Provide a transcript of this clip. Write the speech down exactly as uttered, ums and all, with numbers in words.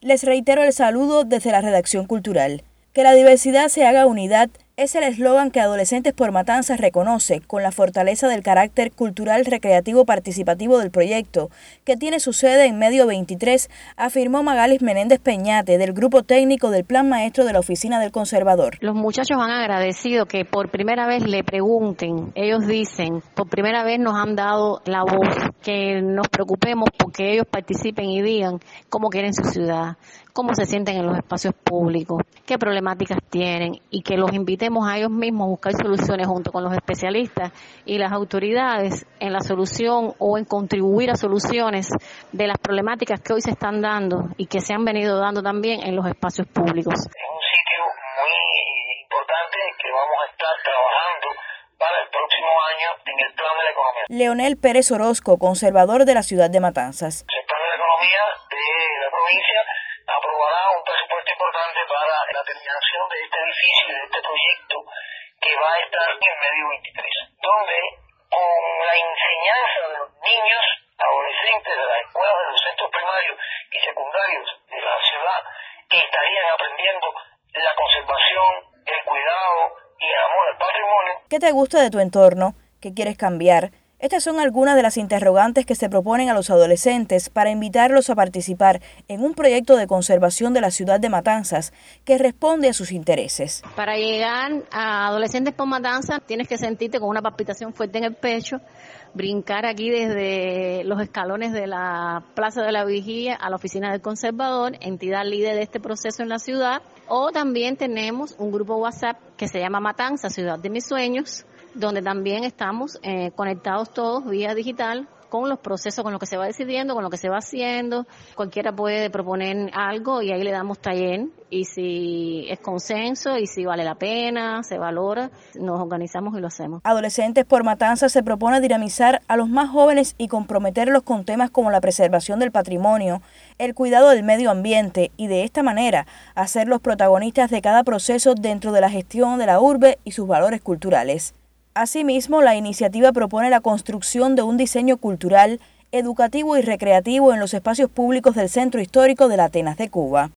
Les reitero el saludo desde la redacción cultural. Que la diversidad se haga unidad es el eslogan que Adolescentes por Matanzas reconoce con la fortaleza del carácter cultural recreativo participativo del proyecto, que tiene su sede en Medio veintitrés, afirmó Magalis Menéndez Peñate, del grupo técnico del Plan Maestro de la Oficina del Conservador. Los muchachos han agradecido que por primera vez le pregunten, ellos dicen, por primera vez nos han dado la voz, que nos preocupemos porque ellos participen y digan cómo quieren su ciudad, cómo se sienten en los espacios públicos, qué problemáticas tienen y que los invitemos a ellos mismos a buscar soluciones junto con los especialistas y las autoridades en la solución o en contribuir a soluciones de las problemáticas que hoy se están dando y que se han venido dando también en los espacios públicos. Es un sitio muy importante que vamos a estar trabajando para el próximo año en el plan de la economía. Leonel Pérez Orozco, conservador de la ciudad de Matanzas. El plan de la economía de la provincia aprobará un presupuesto importante para la terminación de este edificio y de este proyecto que va a estar en Medio veintitrés, donde con la enseñanza de los niños, adolescentes de las escuelas de los centros primarios y secundarios de la ciudad, que estarían aprendiendo la conservación, el cuidado y el amor al patrimonio. ¿Qué te gusta de tu entorno? ¿Qué quieres cambiar? Estas son algunas de las interrogantes que se proponen a los adolescentes para invitarlos a participar en un proyecto de conservación de la ciudad de Matanzas que responde a sus intereses. Para llegar a Adolescentes por Matanzas tienes que sentirte con una palpitación fuerte en el pecho, brincar aquí desde los escalones de la Plaza de la Vigía a la Oficina del Conservador, entidad líder de este proceso en la ciudad, o también tenemos un grupo WhatsApp que se llama Matanzas, Ciudad de Mis Sueños, donde también estamos eh, conectados todos vía digital con los procesos, con lo que se va decidiendo, con lo que se va haciendo. Cualquiera puede proponer algo y ahí le damos taller, y si es consenso y si vale la pena, se valora, nos organizamos y lo hacemos. Adolescentes por Matanzas se propone dinamizar a los más jóvenes y comprometerlos con temas como la preservación del patrimonio, el cuidado del medio ambiente y de esta manera hacerlos protagonistas de cada proceso dentro de la gestión de la urbe y sus valores culturales. Asimismo, la iniciativa propone la construcción de un diseño cultural, educativo y recreativo en los espacios públicos del Centro Histórico de la Atenas de Cuba.